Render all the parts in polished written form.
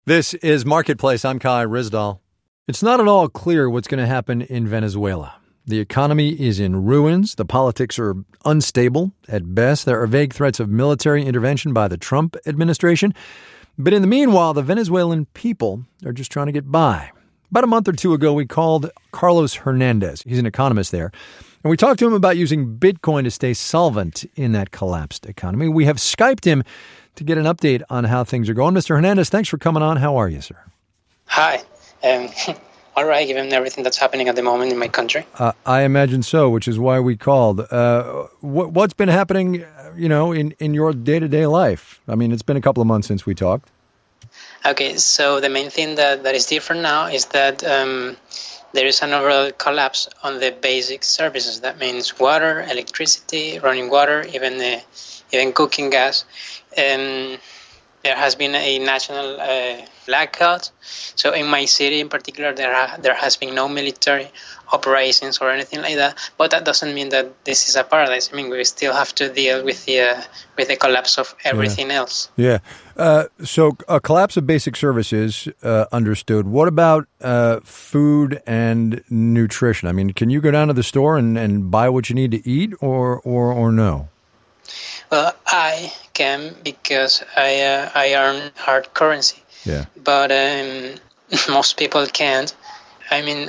This is Marketplace. I'm Kai Ryssdal. It's not at all clear what's going to happen in Venezuela. The economy is in ruins. The politics are unstable at best. There are vague threats of military intervention by the Trump administration. But in the meanwhile, the Venezuelan people are just trying to get by. About a month or two ago, we called Carlos Hernandez. He's an economist there. And we talked to him about using Bitcoin to stay solvent in that collapsed economy. We have Skyped him to get an update on how things are going. Mr. Hernandez, thanks for coming on. How are you, sir? Hi. All right, given everything that's happening at the moment in my country. I imagine so, which is why we called. What's been happening, in your day-to-day life? I mean, it's been a couple of months since we talked. Okay, so the main thing that is different now is that there is an overall collapse on the basic services. That means water, electricity, running water, even cooking gas. There has been a national blackout. So in my city in particular, there has been no military operations or anything like that. But that doesn't mean that this is a paradise. I mean, we still have to deal with the collapse of everything else. Yeah. So a collapse of basic services, understood. What about food and nutrition? I mean, can you go down to the store and buy what you need to eat or no? Well, I can because I earn hard currency. Yeah. But most people can't. I mean,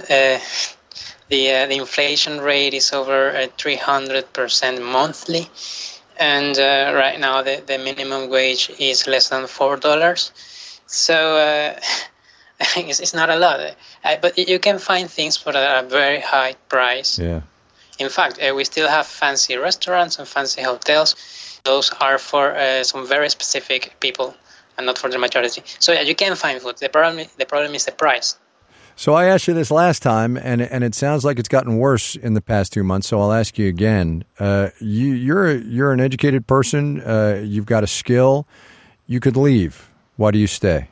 the inflation rate is over 300% monthly, and right now the minimum wage is less than $4. So I think it's not a lot. But you can find things for a very high price. Yeah. In fact, we still have fancy restaurants and fancy hotels. Those are for some very specific people and not for the majority. So yeah, you can find food. The problem is the price. So I asked you this last time, and it sounds like it's gotten worse in the past 2 months. So I'll ask you again. You're an educated person. You've got a skill. You could leave. Why do you stay?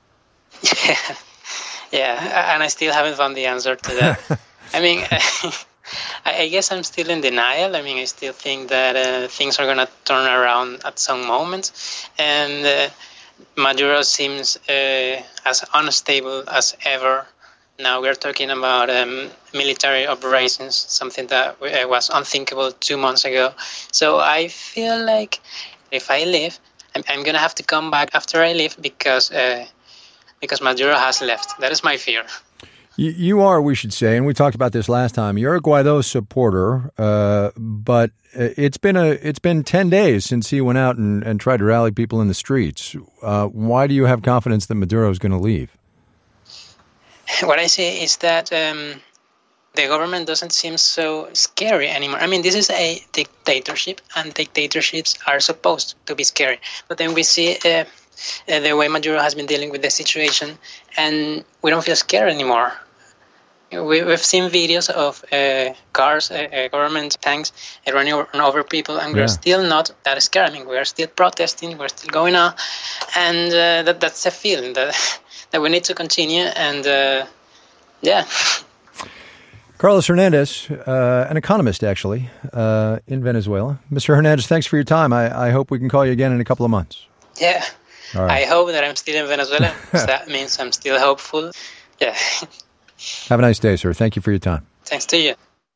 Yeah, and I still haven't found the answer to that. I mean, I guess I'm still in denial. I mean, I still think that things are going to turn around at some moment. And Maduro seems as unstable as ever. Now we're talking about military operations, something that was unthinkable 2 months ago. So I feel like if I leave, I'm going to have to come back after I leave because Maduro has left. That is my fear. You are, we should say, and we talked about this last time. You're a Guaido supporter, but it's been 10 days since he went out and tried to rally people in the streets. Why do you have confidence that Maduro is going to leave? What I say is that the government doesn't seem so scary anymore. I mean, this is a dictatorship, and dictatorships are supposed to be scary. But then we see the way Maduro has been dealing with the situation, and we don't feel scared anymore. We've seen videos of cars, government tanks running over people, and we're still not that scared. I mean, we're still protesting, we're still going on, and that's a feeling that we need to continue, and yeah. Carlos Hernandez, an economist, actually, in Venezuela. Mr. Hernandez, thanks for your time. I hope we can call you again in a couple of months. Yeah. All right. I hope that I'm still in Venezuela, because that means I'm still hopeful. Yeah. Have a nice day, sir. Thank you for your time. Thanks to you.